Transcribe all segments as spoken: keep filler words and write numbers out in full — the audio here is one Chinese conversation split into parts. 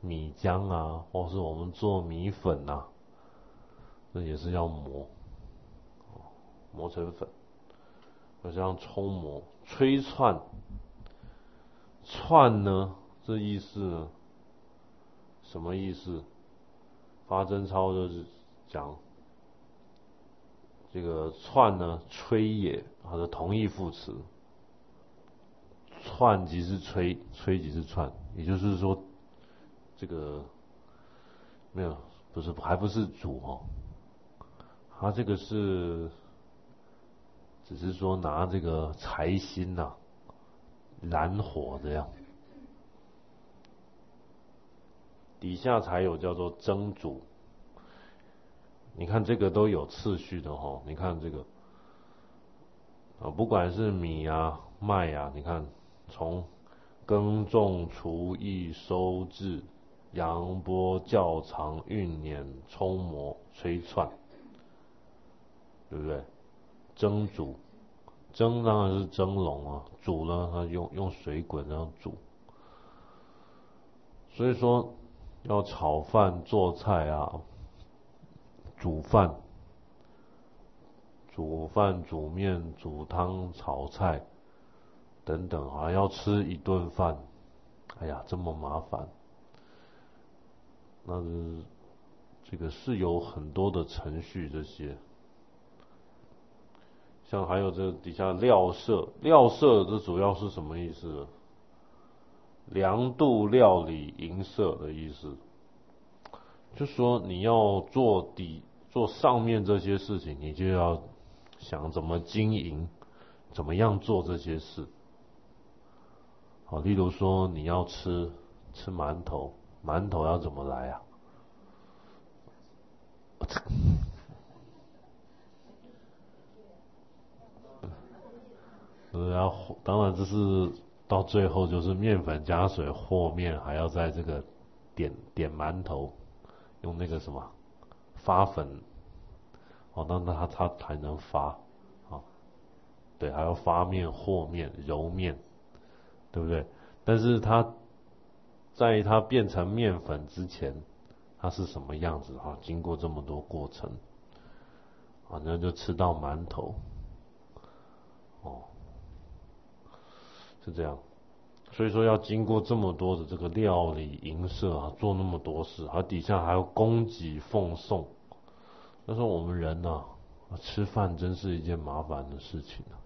米浆啊，或是我们做米粉啊，这也是要磨，磨成粉，就这样冲磨、吹串。串呢，这意思呢，什么意思？发真操就是讲这个串呢，吹也，它的同义副词。串即是吹，吹即是串，也就是说，这个没有，不是，还不是煮哦，它这个是，只是说拿这个柴薪呐、啊，燃火这样，底下才有叫做蒸煮。你看这个都有次序的哈、哦，你看这个啊，不管是米啊、麦啊，你看从耕种、除役、收制、扬拨、校长、运碾、冲磨、吹串，对不对？蒸煮，蒸当然是蒸笼啊，煮呢，它用用水滚这样煮。所以说，要炒饭、做菜啊，煮饭、煮饭、煮面、煮汤、炒菜等等啊，要吃一顿饭，哎呀，这么麻烦。那这个是有很多的程序，这些，像还有这底下料色，料色这主要是什么意思？量度、料理、营色的意思，就说你要做底做上面这些事情，你就要想怎么经营，怎么样做这些事。好，例如说你要吃吃馒头，馒头要怎么来啊？然后当然这是到最后就是面粉加水和面，还要在这个点点馒头，用那个什么发粉，哦，那那它它才能发，啊，对，还要发面、和面、揉面，对不对？但是它在它变成面粉之前，它是什么样子？哈，经过这么多过程，啊，那就吃到馒头，哦，是这样。所以说要经过这么多的这个料理营色啊，做那么多事，还底下还要供给奉送。那时候我们人呢、啊，吃饭真是一件麻烦的事情啊。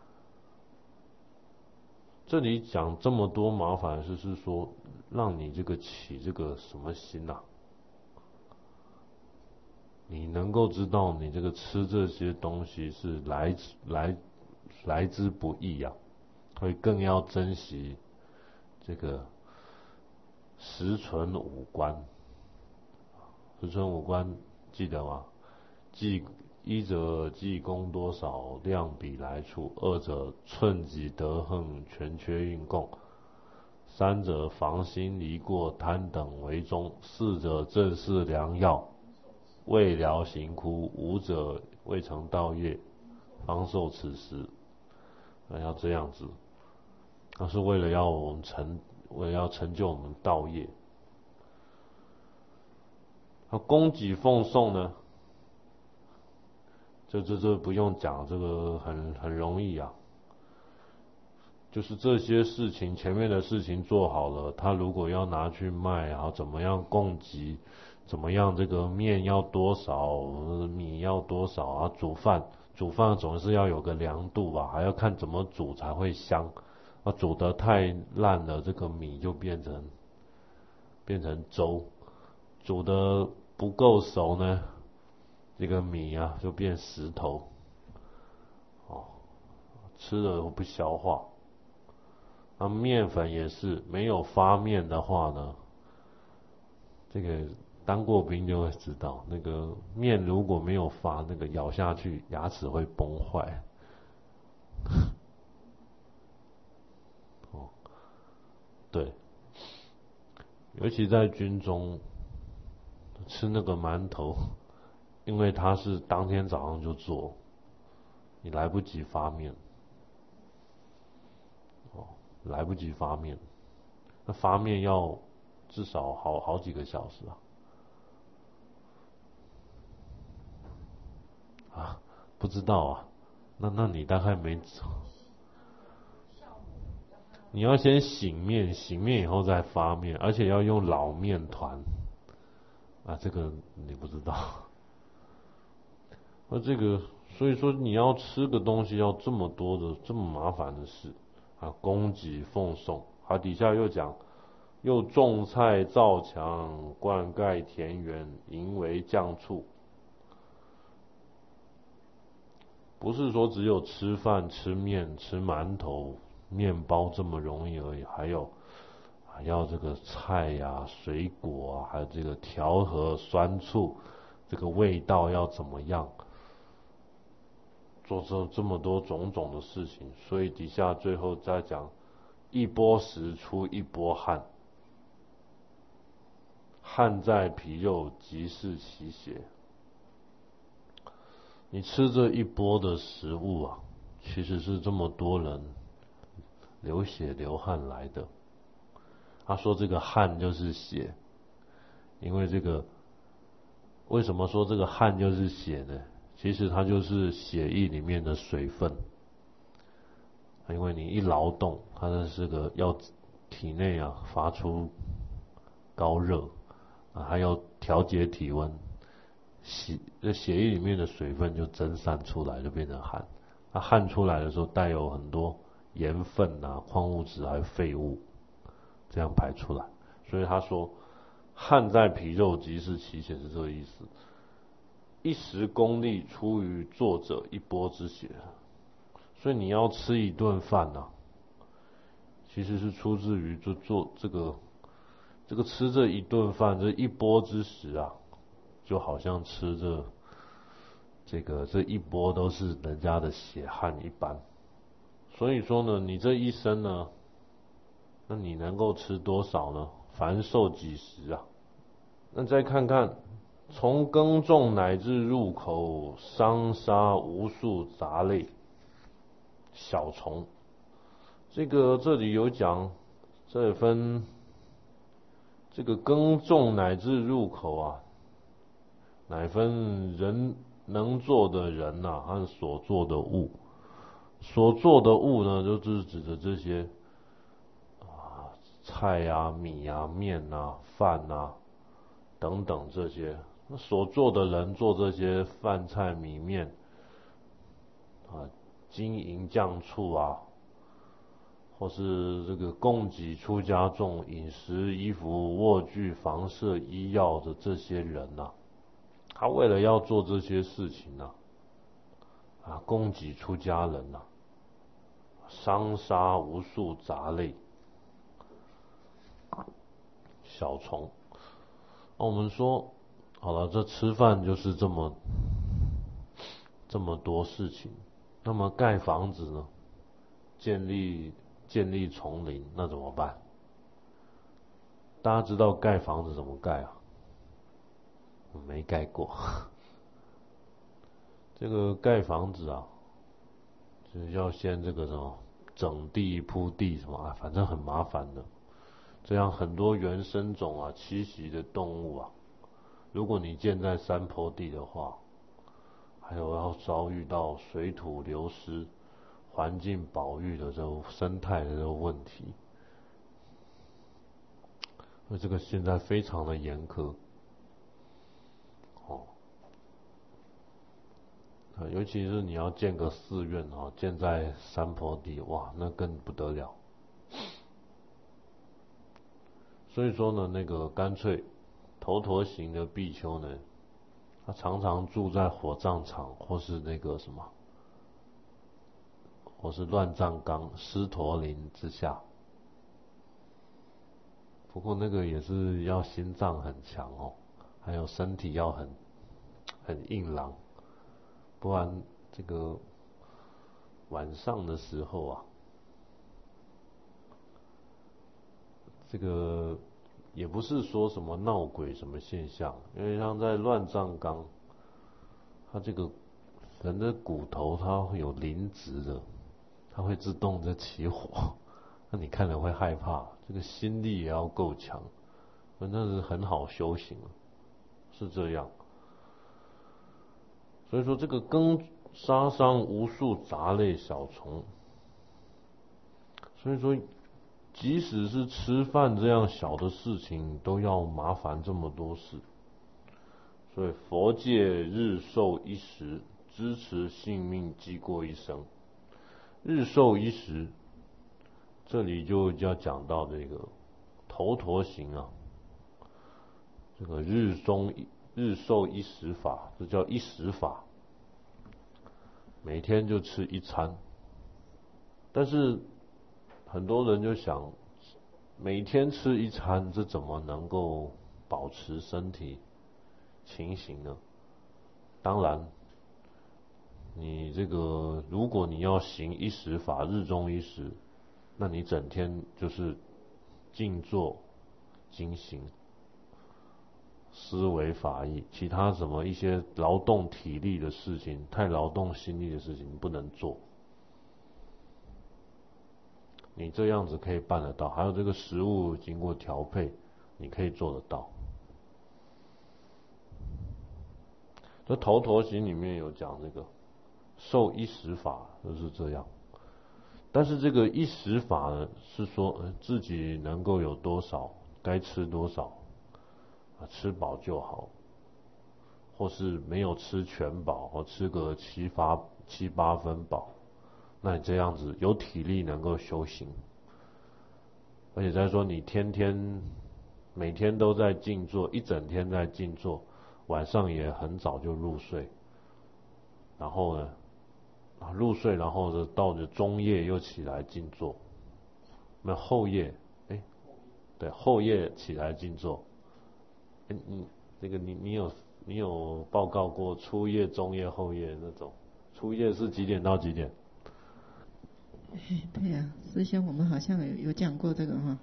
这里讲这么多麻烦的事，是说让你这个起这个什么心呐、啊？你能够知道你这个吃这些东西是来来来之不易呀、啊，会更要珍惜这个十存五官。十存五官记得吗？计一者计功多少，量比来处；二者寸己得横，全缺运供；三者防心离过贪等为中；四者正是良药，未疗行枯；五者未成道业，方受此时。那要这样子，那是为了要我们成，为了要成就我们道业。那供给奉送呢？这这这不用讲，这个很很容易啊。就是这些事情，前面的事情做好了，他如果要拿去卖，然后怎么样供给，怎么样这个面要多少，米要多少啊？煮饭，煮饭总是要有个量度吧，还要看怎么煮才会香。啊，煮得太烂了，这个米就变成变成粥；煮得不够熟呢，这个米啊就变石头。哦，吃了不消化。那面粉也是，没有发面的话呢，这个当过兵就会知道，那个面如果没有发，那个咬下去牙齿会崩坏。哦，对，尤其在军中吃那个馒头，因为它是当天早上就做，你来不及发面，哦，来不及发面，那发面要至少好好几个小时啊。啊，不知道啊，那那你大概没，你要先醒面，醒面以后再发面，而且要用老面团啊，这个你不知道。那这个，所以说你要吃个东西要这么多的这么麻烦的事啊，供给奉送，啊底下又讲，又种菜造墙，灌溉田园，营为酱醋。不是说只有吃饭、吃面、吃馒头、面包这么容易而已，还有还要这个菜呀、啊、水果啊，还有这个调和酸醋，这个味道要怎么样，做这这么多种种的事情，所以底下最后再讲，一波食出一波汗，汗在皮肉，即是其邪。你吃这一波的食物啊，其实是这么多人流血流汗来的。他说这个汗就是血，因为这个为什么说这个汗就是血呢？其实它就是血液里面的水分，因为你一劳动，它的这个要体内啊发出高热啊，还要调节体温。血这血液里面的水分就蒸散出来，就变成汗。那汗出来的时候带有很多盐分啊、矿物质还有废物，这样排出来。所以他说，汗在皮肉，即是其血，是这个意思。一时功力出于作者一波之血，所以你要吃一顿饭啊，其实是出自于就做这个这个吃这一顿饭，这一波之食啊。就好像吃着这个这一波都是人家的血汗一般，所以说呢，你这一生呢，那你能够吃多少呢？凡受几时啊？那再看看，从耕种乃至入口，伤杀无数杂类小虫。这个这里有讲，这也分这个耕种乃至入口啊。乃分人能做的人呐、啊，和所做的物。所做的物呢，就是指的这些啊菜啊、米啊、面啊、饭啊等等这些。那所做的人做这些饭菜米面啊，经营酱醋啊，或是这个供给出家众饮食、衣服、卧具、房舍、医药的这些人呐、啊。他为了要做这些事情呢、啊，啊，供给出家人呐、啊，伤杀无数杂类小虫。那我们说好了，这吃饭就是这么这么多事情。那么盖房子呢，建立建立丛林，那怎么办？大家知道盖房子怎么盖啊？我没盖过。这个盖房子啊，就是要先这个什么整地铺地什么啊，反正很麻烦的。这样很多原生种啊栖息的动物啊，如果你建在山坡地的话，还有要遭遇到水土流失、环境保育的这种生态的这个问题。所以这个现在非常的严苛。哦。尤其是你要建个寺院啊，建在山坡地，哇，那更不得了。所以说呢，那个干脆头陀行的比丘呢，他常常住在火葬场或是那个什么，或是乱葬岗、狮驼林之下。不过那个也是要心脏很强哦，还有身体要很很硬朗。不然这个晚上的时候啊，这个也不是说什么闹鬼什么现象，因为像在乱葬岗，它这个人的骨头它会有磷脂的，它会自动的起火，那你看了会害怕，这个心力也要够强， 那是很好修行了，是这样。所以说这个羹杀伤无数杂类小虫，所以说即使是吃饭这样小的事情，都要麻烦这么多事。所以佛戒日寿一时，支持性命即过一生。日寿一时，这里就要讲到这个头陀行啊，这个日中日寿一时法，这叫一时法，每天就吃一餐。但是很多人就想，每天吃一餐，这怎么能够保持身体情形呢？当然，你这个如果你要行一时法，日中一时，那你整天就是静坐精行，思维法义，其他什么一些劳动体力的事情，太劳动心力的事情你不能做。你这样子可以办得到，还有这个食物经过调配，你可以做得到。这头陀行里面有讲这个受一时法，就是这样。但是这个一时法呢，是说自己能够有多少，该吃多少，吃饱就好，或是没有吃全饱，或吃个七八七八分饱。那你这样子有体力能够修行，而且再说你天天每天都在静坐，一整天在静坐，晚上也很早就入睡，然后呢入睡，然后呢到了中夜又起来静坐，那后夜，哎，对，后夜起来静坐，哎，你这个你你有你有报告过初夜、中夜、后夜那种？初夜是几点到几点？ 对呀、啊，师兄，我们好像有有讲过这个哈。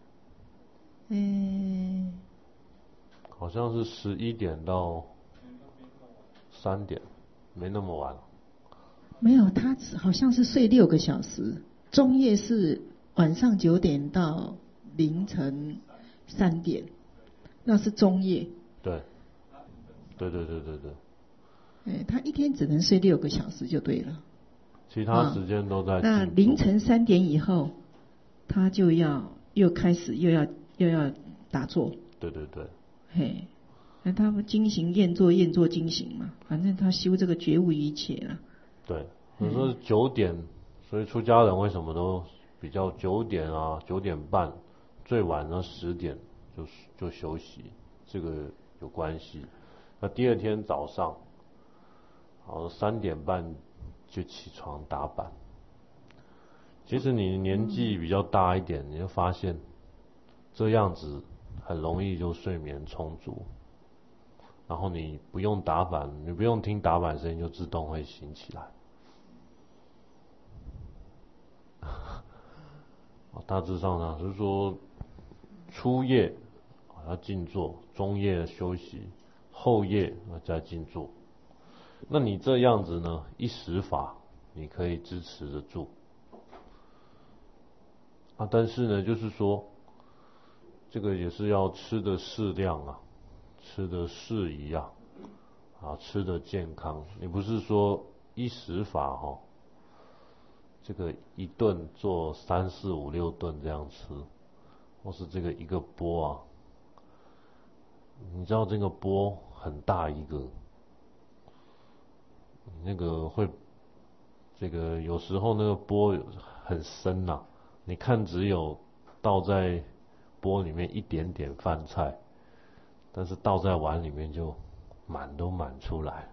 诶， 好像是十一点到三点，没那么晚。 没有，他好像是睡六个小时，中夜是晚上九点到凌晨三点，那是中夜。 对，对对对对对。 哎，他一天只能睡六个小时就对了。 其他时间都在、啊。 那凌晨三点以后，他就要又开始又要又要打坐。 对对对。 嘿，那他们精行验坐验坐精行嘛，反正他修这个觉悟一切了。 对，我说九点，所以出家人为什么都比较九点啊，九点半，最晚呢十点就就休息，这个有关系。那第二天早上，好三点半就起床打板。其实你年纪比较大一点，你就发现这样子很容易就睡眠充足，然后你不用打板，你不用听打板声音就自动会醒起来。大致上呢，就是说初夜要静坐，中夜休息，后夜再静坐。那你这样子呢，一时法你可以支持得住啊，但是呢，就是说这个也是要吃的适量啊，吃的适宜啊，啊，吃的健康。你不是说一时法哈、哦，这个一顿做三四五六顿这样吃，或是这个一个钵啊，你知道这个钵很大一个。那个会，这个有时候那个钵很深呐、啊，你看只有倒在钵里面一点点饭菜，但是倒在碗里面就满都满出来。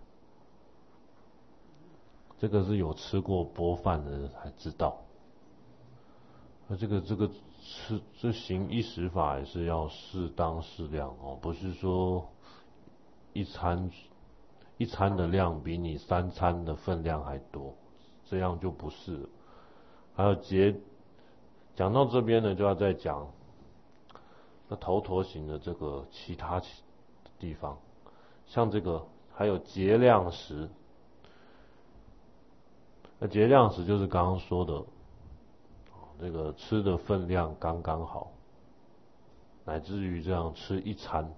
这个是有吃过钵饭的人才知道。那这个这个吃这行一时法也是要适当适量哦，不是说一餐。一餐的量比你三餐的分量还多，这样就不是了。还有节，讲到这边呢，就要再讲那头陀行的这个其他地方，像这个还有节量食。那节量食就是刚刚说的，这个吃的分量刚刚好。 乃至于这样吃一餐。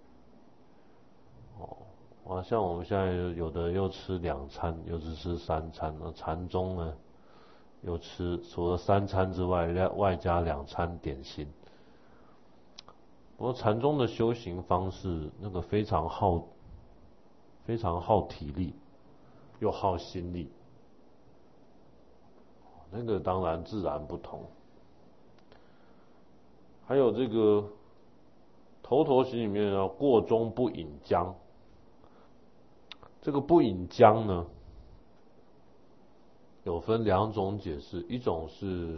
哦，啊，像我们现在有的又吃两餐，又只吃三餐，那禅宗呢，又吃除了三餐之外，外加两餐点心。不过禅宗的修行方式，那个非常耗，非常耗体力，又耗心力，那个当然自然不同。还有这个头陀行里面啊，过中不饮浆。这个不饮浆呢，有分两种解释，一种是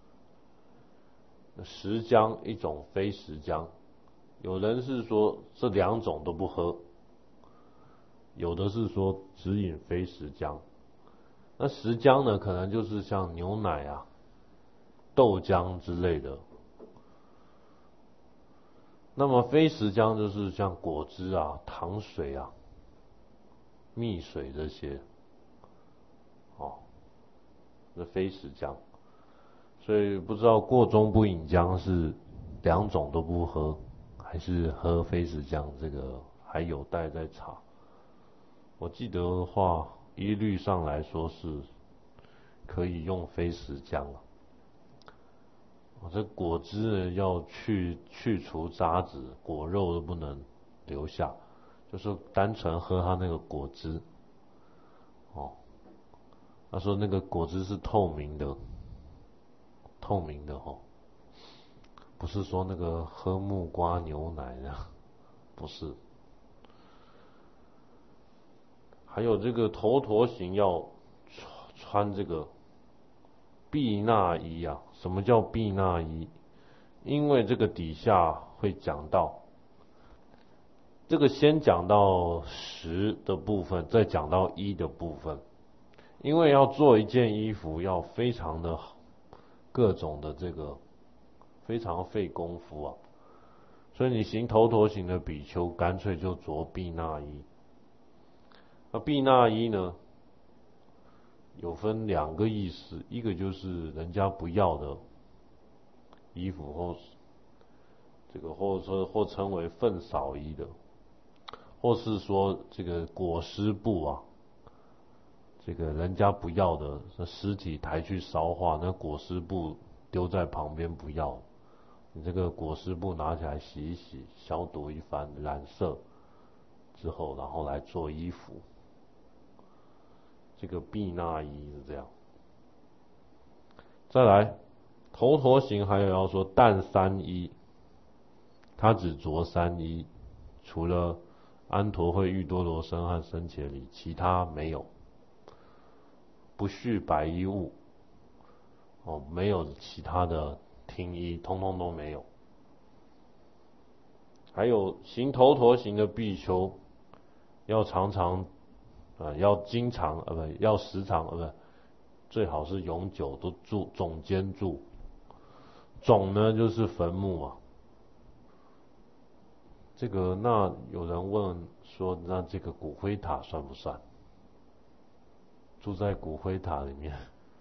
实浆，一种非实浆。有人是说这两种都不喝，有的是说只饮非实浆。那实浆呢，可能就是像牛奶啊、豆浆之类的。那么非实浆就是像果汁啊、糖水啊、蜜水这些，哦，这非实浆。所以不知道过中不饮浆是两种都不喝，还是喝非实浆，这个还有待再查。我记得的话，一律上来说是可以用非实浆了。这果汁呢要去去除渣子，果肉都不能留下，就是单纯喝它那个果汁。哦，他说那个果汁是透明的，透明的哦，不是说那个喝木瓜牛奶的，不是。还有这个头陀行要穿这个避那衣啊。什么叫避那衣？因为这个底下会讲到，这个先讲到十的部分，再讲到一的部分。因为要做一件衣服，要非常的各种的这个非常费功夫啊，所以你行头陀行的比丘，干脆就着避那衣。那避那衣呢，有分两个意思，一个就是人家不要的衣服，或这个或者说或称为粪扫衣的，或是说这个裹尸布啊，这个人家不要的，那尸体抬去烧化，那裹尸布丢在旁边不要，你这个裹尸布拿起来洗一洗，消毒一番，染色之后，然后来做衣服。这个避那衣是这样。再来，头陀行还有要说但三衣，他只着三衣，除了安陀会、玉多罗僧和僧伽梨，其他没有。不续白衣物，哦，没有其他的听衣，通通都没有。还有行头陀行的比丘，要常常，呃，要经常，呃，不，要时常，呃，不，最好是永久都住总监住。总呢就是坟墓啊。这个那有人问说，那这个骨灰塔算不算？住在骨灰塔里面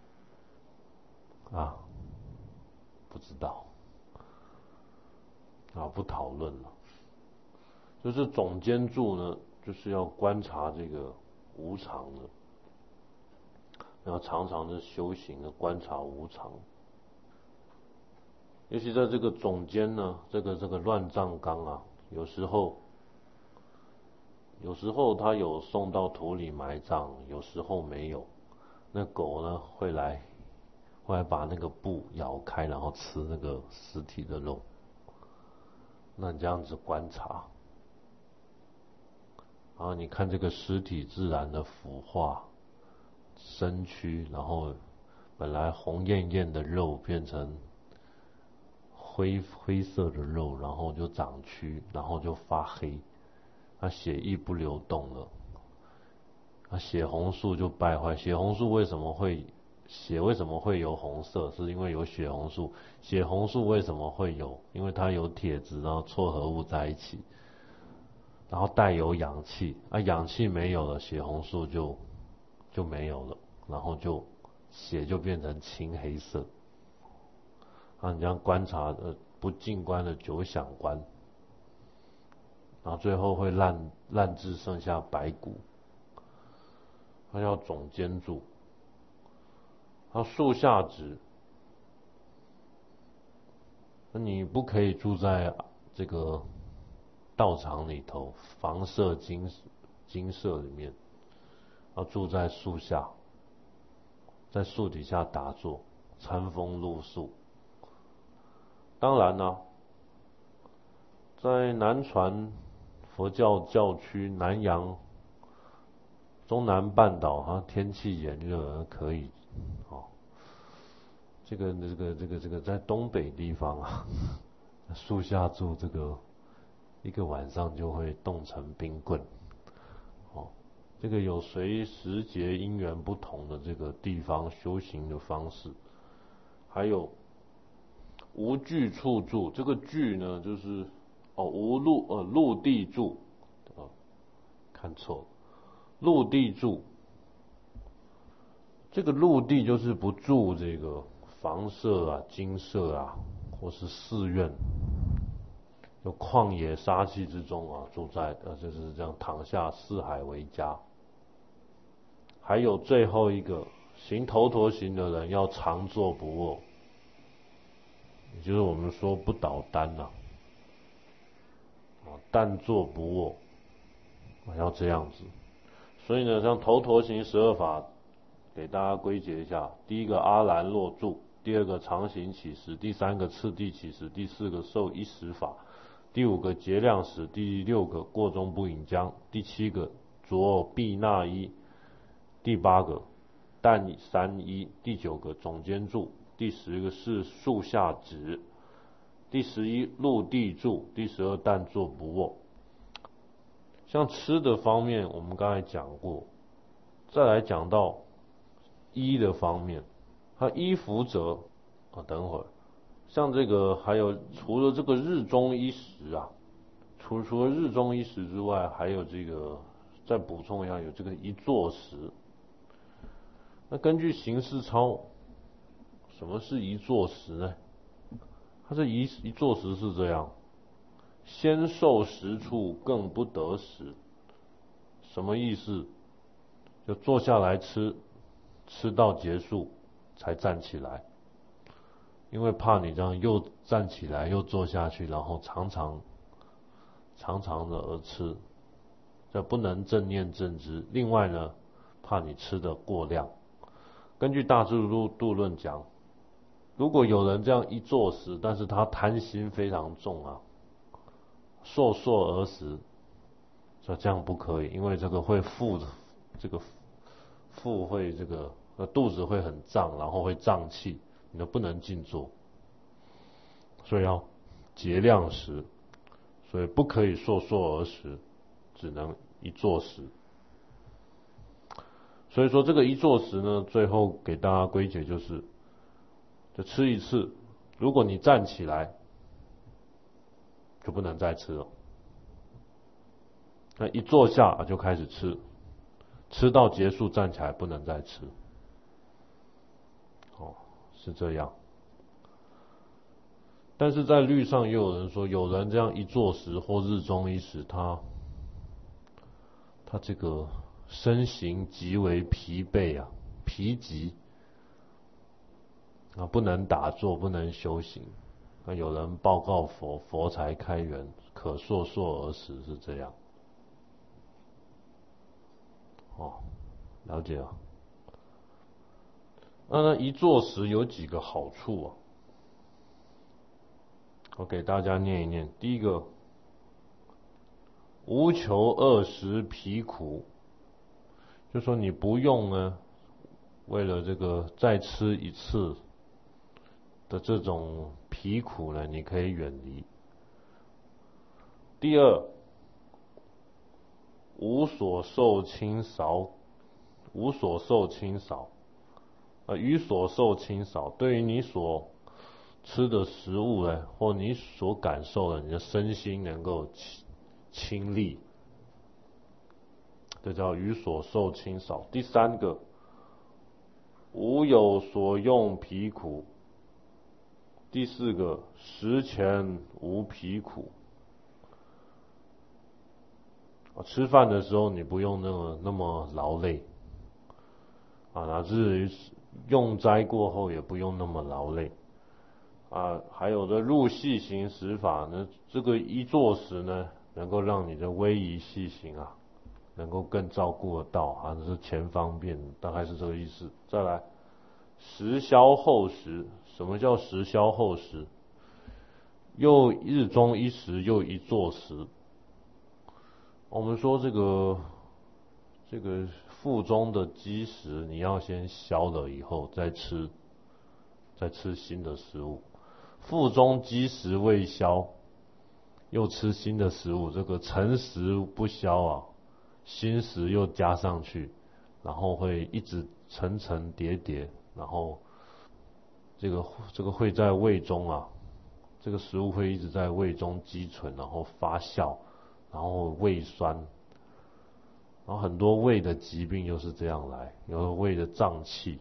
啊？不知道啊，不讨论了。就是总监住呢，就是要观察这个无常的，要常常的修行的观察无常。尤其在这个总监呢，这个这个乱葬岗啊，有时候有时候他有送到土里埋葬，有时候没有。那狗呢会来会来把那个布咬开，然后吃那个尸体的肉。那你这样子观察，然后你看这个尸体自然的腐化、身躯，然后本来红艳艳的肉变成灰灰色的肉，然后就长蛆，然后就发黑，那血液不流动了，那血红素就败坏。血红素为什么会血为什么会有红色？是因为有血红素。血红素为什么会有？因为它有铁质，然后撮合物在一起，然后带有氧气，啊，氧气没有了，血红素就就没有了，然后就血就变成青黑色。啊，你这样观察，呃， 不进关的九响关，然后最后会烂烂至剩下白骨，它叫总监柱。它树下指，那你不可以住在这个道场里头，房舍精精舍里面，要住在树下，在树底下打坐，餐风露宿。当然呢、啊，在南传佛教教区南洋中南半岛，哈，天气炎热可以，哦，这个这个这个这个在东北地方啊，树下住这个一个晚上就会冻成冰棍，哦，这个有随时节因缘不同的这个地方修行的方式，还有无具处住，这个具呢就是哦无陆呃陆地住，哦看错了，陆地住，这个陆地就是不住这个房舍啊、精舍啊，或是寺院，有旷野杀气之中啊，住在呃就是这样躺下四海为家。还有最后一个行头陀行的人要常坐不卧，也就是我们说不倒单呐、啊，但坐不卧，要这样子。所以呢，像头陀行十二法，给大家归结一下：第一个阿兰若住，第二个常行起时，第三个次第起时，第四个受一时法，第五个节量时，第六个过中不饮浆，第七个着必纳衣，第八个但三衣，第九个总监住，第十个是树下指，第十一陆地住，第十二但坐不卧。像吃的方面，我们刚才讲过，再来讲到衣的方面，它衣服则啊，等会儿，像这个还有除了这个日中一时啊，除除了日中一时之外，还有这个再补充一下，有这个一坐时。那根据行事操，什么是一坐时呢？它这一一坐时是这样。先受食处，更不得食。什么意思？就坐下来吃，吃到结束才站起来，因为怕你这样又站起来又坐下去，然后常常常常的而吃，这不能正念正知。另外呢，怕你吃的过量。根据大智度论讲，如果有人这样一坐时，但是他贪心非常重啊，烁烁而食，说这样不可以，因为这个会腹，这个腹会这个呃肚子会很胀，然后会胀气，你都不能静坐，所以要节量食，所以不可以烁烁而食，只能一坐食。所以说这个一坐食呢，最后给大家归结就是，就吃一次，如果你站起来，就不能再吃了。那一坐下就开始吃，吃到结束站起来不能再吃。哦，是这样。但是在律上也有人说，有人这样一坐时或日中一时，他他这个身形极为疲惫啊，疲极啊，不能打坐，不能修行。那有人报告佛，佛才开元，可烁烁而食，是这样。哦，了解啊。那呢，一坐时有几个好处啊？我给大家念一念。第一个，无求饿食疲苦，就说你不用呢，为了这个再吃一次的这种疲苦呢，你可以远离。第二，无所受轻少，无所受轻少，呃，与所受轻少，对于你所吃的食物呢，或你所感受的，你的身心能够亲利，这叫与所受轻少。第三个，无有所用疲苦， 第四个，食前无疲苦。吃饭的时候你不用那么那么劳累啊，乃至于用斋过后也不用那么劳累啊。还有的入细行食法呢，这个一坐时呢，能够让你的微仪细行啊，能够更照顾得到啊，这是前方便，大概是这个意思。再来，食消后食，什么叫食消后食？又日中一食，又一坐食。我们说这个这个腹中的积食，你要先消了以后再吃，再吃新的食物。腹中积食未消，又吃新的食物，这个陈食不消啊，新食又加上去，然后会一直层层叠叠，然后这个这个会在胃中啊，这个食物会一直在胃中积存，然后发酵，然后胃酸，然后很多胃的疾病又是这样来，有胃的胀气，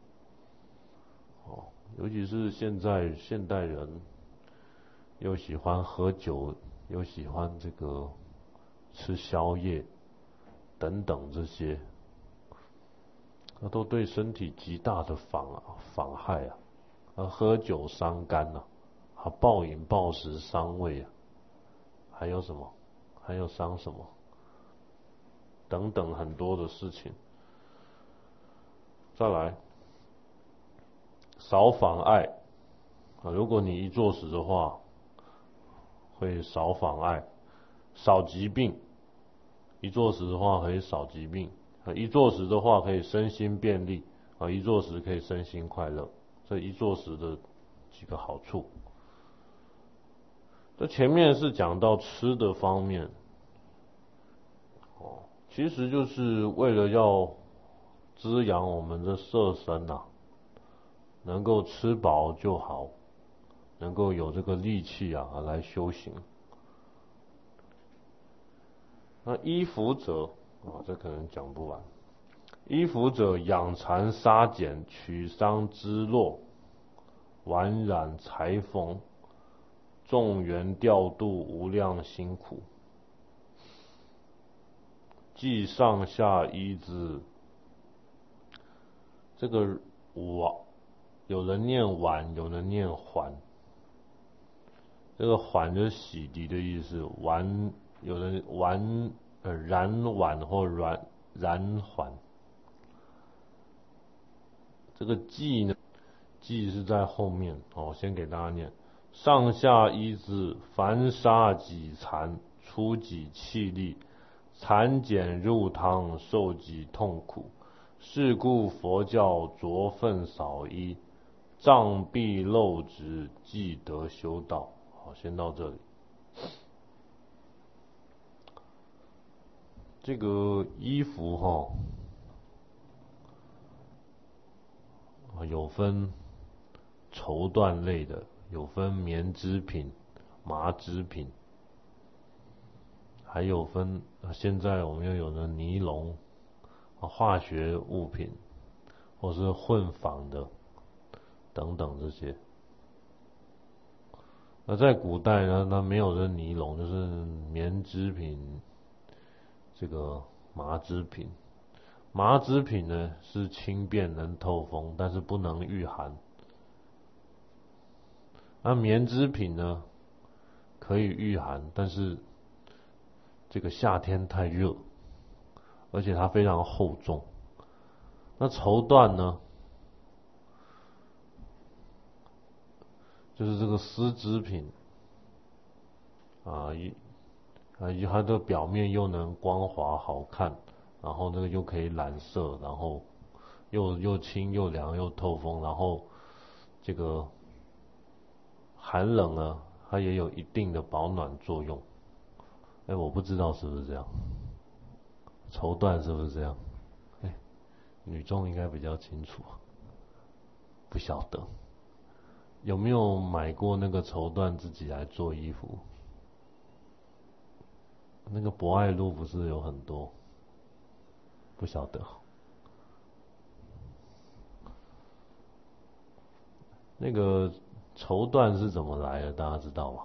哦，尤其是现在现代人又喜欢喝酒，又喜欢这个吃宵夜等等这些，那都对身体极大的妨啊妨害啊。啊，喝酒伤肝啊，啊，暴饮暴食伤胃啊，还有什么？还有伤什么？等等很多的事情。再来，少妨碍啊，如果你一坐食的话，会少妨碍，少疾病。一坐食的话可以少疾病，啊，一坐食的话可以身心便利，啊，一坐食可以身心快乐。这一坐食的几个好处。这前面是讲到吃的方面，哦，其实就是为了要滋养我们的色身啊，能够吃饱就好，能够有这个力气啊来修行。那依服者啊，这可能讲不完。依服者养蚕杀茧，取桑织络，宛染裁缝，种园调度，无量辛苦。即上下依之。这个碗，有人念碗，有人念环。这个环就是洗涤的意思，碗有人碗呃染碗或染染环。这个即呢，即是在后面哦，先给大家念：上下依之，凡杀己残，出己气力，蚕茧入汤，受己痛苦。是故佛教着粪少衣，障蔽漏职，即得修道。好，先到这里。这个衣服哈，有分绸缎类的，有分棉织品、麻织品，还有分现在我们又有的尼龙、化学物品，或是混纺的等等这些。那在古代呢，那没有这尼龙，就是棉织品，这个麻织品。麻织品呢是轻便能透风，但是不能御寒。那棉织品呢可以御寒，但是这个夏天太热，而且它非常厚重。那绸缎呢，就是这个丝织品啊，一啊，它的表面又能光滑好看，然后那个又可以染色，然后又又轻又凉又透风，然后这个寒冷呢，它也有一定的保暖作用。哎，我不知道是不是这样，绸缎是不是这样？哎，女中应该比较清楚，不晓得有没有买过那个绸缎自己来做衣服？那个博爱路不是有很多？不晓得。那个绸缎是怎么来的？大家知道吗？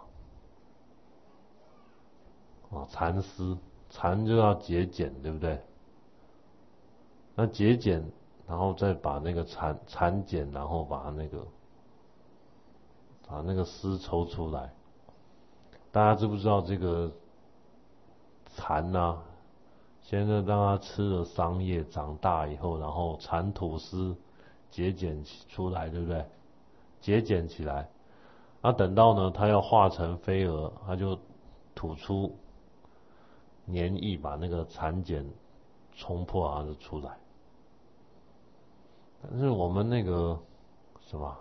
啊，蚕丝，蚕就要节俭，对不对？那节俭，然后再把那个蚕蚕茧，然后把那个把那个丝抽出来。大家知不知道这个蚕啊？现在让它吃了桑叶，长大以后，然后蚕吐丝节俭出来，对不对？节俭起来，那等到呢，它要化成飞蛾，它就吐出粘液，把那个蚕茧冲破，它就出来。但是我们那个什么，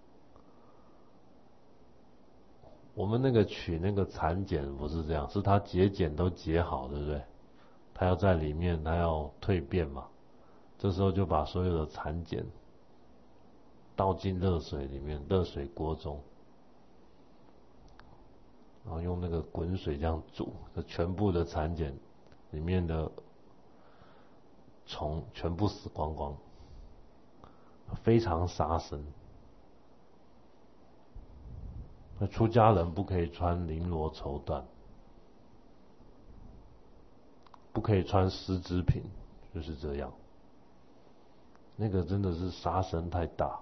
我们那个取那个蚕茧不是这样，是它节俭都结好，对不对？它要在里面，它要蜕变嘛，这时候就把所有的蚕茧倒进热水里面，热水锅中，然后用那个滚水这样煮，这全部的蚕茧里面的虫全部死光光，非常杀生。那出家人不可以穿绫罗绸缎，不可以穿丝织品，就是这样。那个真的是杀生太大。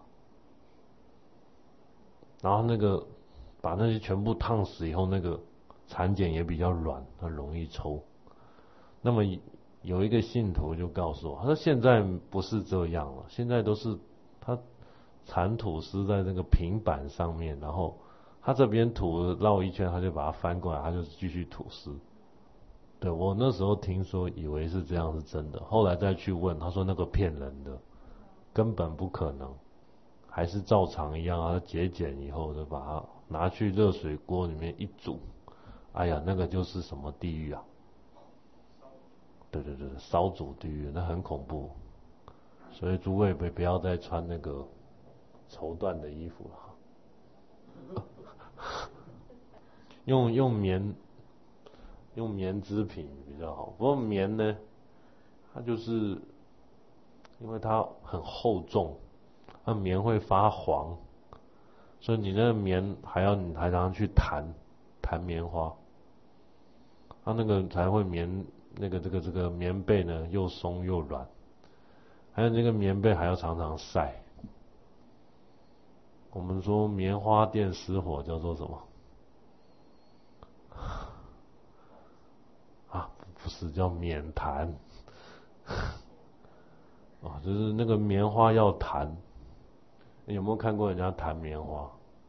然后那个把那些全部烫死以后，那个蚕茧也比较软，它容易抽。那么有一个信徒就告诉我，他说现在不是这样了，现在都是他蚕吐丝在那个平板上面，然后他这边吐绕一圈，他就把它翻过来，他就继续吐丝。对，我那时候听说以为是这样是真的，后来再去问，他说那个骗人的，根本不可能，还是照常一样啊，节俭以后就把它拿去热水锅里面一煮，哎呀，那个就是什么地狱啊！对对对，烧煮地狱，那很恐怖。所以诸位不不要再穿那个绸缎的衣服了，用用棉用棉织品比较好。不过棉呢，它就是因为它很厚重，那棉会发黄，所以你那个棉还要你还常常去弹弹棉花，它那个才会棉那个这个这个棉被呢又松又软，还有这个棉被还要常常晒。我们说棉花店失火叫做什么？啊，不是叫免弹，哦，就是那个棉花要弹。有没有看过人家弹棉花？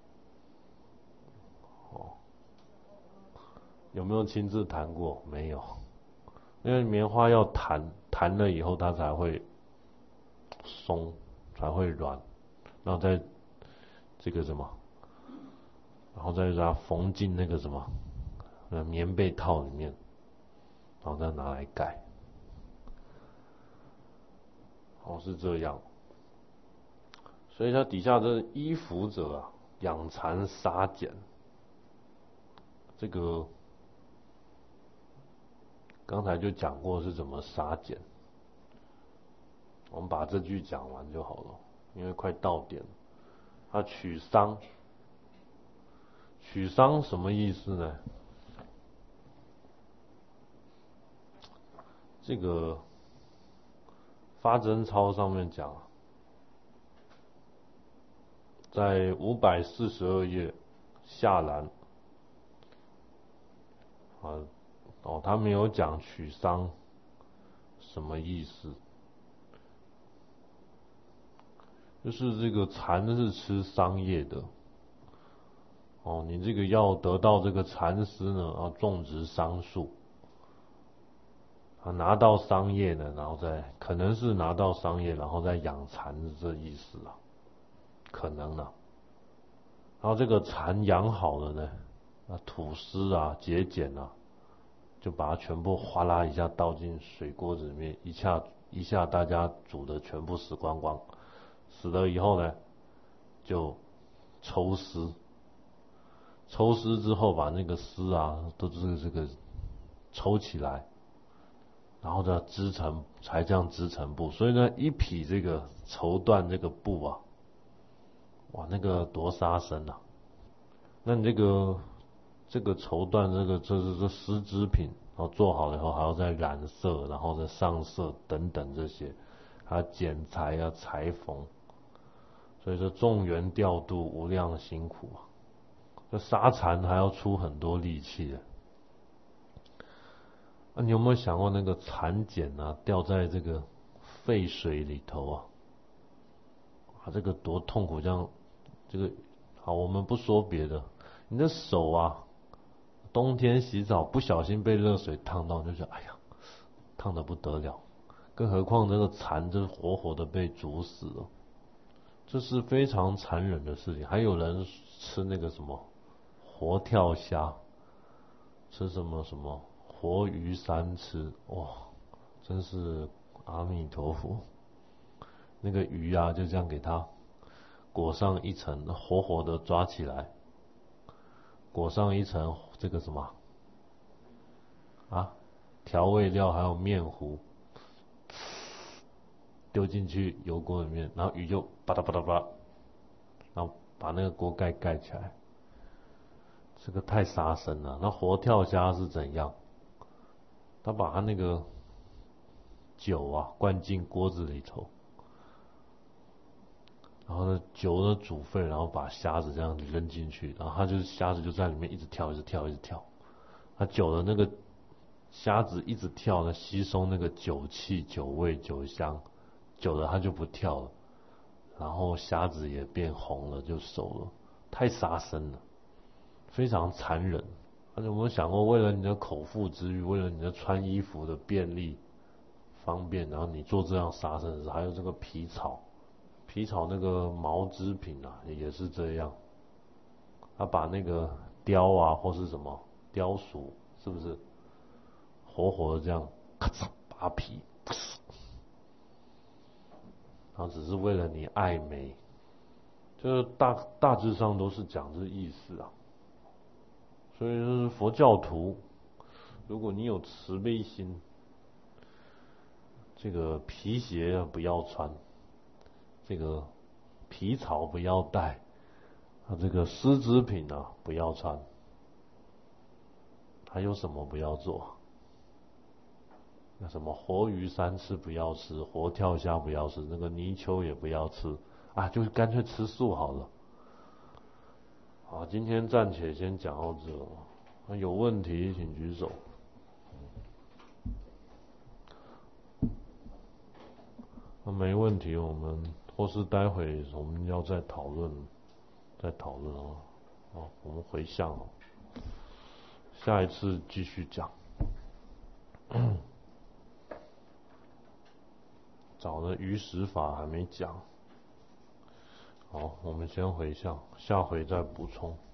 哦，有没有亲自弹过？没有，因为棉花要弹，弹了以后它才会松，才会软，然后再这个什么，然后再把它缝进那个什么，呃，棉被套里面，然后再拿来盖。哦，是这样。所以它底下这依服者啊，养蚕杀茧，这个刚才就讲过是怎么杀茧。我们把这句讲完就好了，因为快到点了。他取桑，取桑什么意思呢？这个发真操上面讲，在五百四十二页下栏啊，哦，他没有讲取桑什么意思，就是这个蚕是吃桑叶的，哦，你这个要得到这个蚕丝呢，要种植桑树，啊，拿到桑叶呢，然后再可能是拿到桑叶，然后再养蚕是这意思啊，可能啊。然后这个蚕养好了呢，啊，吐丝啊，节俭啊，就把它全部哗啦一下倒进水锅子里面，一下一下大家煮的全部死光光。死了以后呢，就抽丝，抽丝之后把那个丝啊都是这个抽起来，然后再织成，才这样织成布。所以呢，一匹这个绸缎这个布啊，哇，那个多杀生啊！ 那你这个这个绸缎，这个这是这丝织品，然后做好了以后还要再染色，然后再上色等等这些，还要剪裁啊、裁缝，所以这种源调度无量辛苦啊。这纱蚕还要出很多力气的。啊，你有没有想过那个蚕茧啊，掉在这个沸水里头啊？啊，这个多痛苦！这样，这个好，我们不说别的，你的手啊，冬天洗澡不小心被热水烫到，就觉得哎呀，烫得不得了。更何况这个蚕，就是活活的被煮死了，这是非常残忍的事情。还有人吃那个什么活跳虾，吃什么什么活鱼三吃，哇，真是阿弥陀佛。那个鱼啊，就这样给它裹上一层，活活的抓起来，裹上一层这个什么啊调味料，还有面糊，丢进去油锅里面，然后鱼就吧嗒吧嗒吧，然后把那个锅盖盖起来。这个太杀生了。那活跳虾是怎样？他把他那个酒啊灌进锅子里头，然后呢酒呢煮沸，然后把虾子这样扔进去，然后它就是虾子就在里面一直跳，一直跳，一直跳。它酒的那个虾子一直跳呢，吸收那个酒气、酒味、酒香，久了它就不跳了，然后虾子也变红了，就熟了。太杀生了，非常残忍。而且有没有想过，为了你的口腹之欲，为了你的穿衣服的便利方便，然后你做这样杀生的事？还有这个皮草，皮草那个毛织品啊，也是这样。他把那个雕啊或是什么雕鼠，是不是活活的这样咔嚓扒皮，然后只是为了你爱美，就是大大致上都是讲这意思啊。所以就是佛教徒，如果你有慈悲心，这个皮鞋不要穿，这个皮草不要戴，啊，这个丝织品啊不要穿，还有什么不要做？那什么活鱼三吃不要吃，活跳虾不要吃，那个泥鳅也不要吃啊，就干脆吃素好了。好，今天暂且先讲到这，有问题请举手。那没问题，我们或是待会我们要再讨论，再讨论哦。哦，我们回向哦，下一次继续讲。找的余食法还没讲，好，我们先回向，下回再补充。